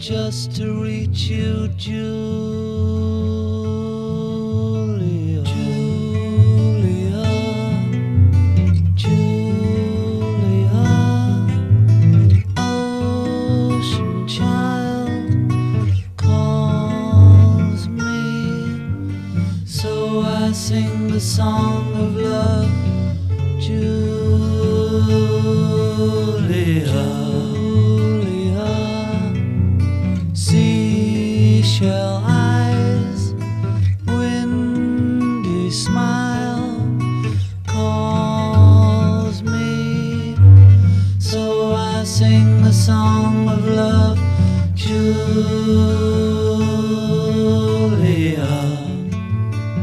just to reach you, Julia. Julia, Julia, ocean child calls me, so I sing the song of love, Julia. Seashell eyes, windy smile calls me, so I sing the song of love, Julia.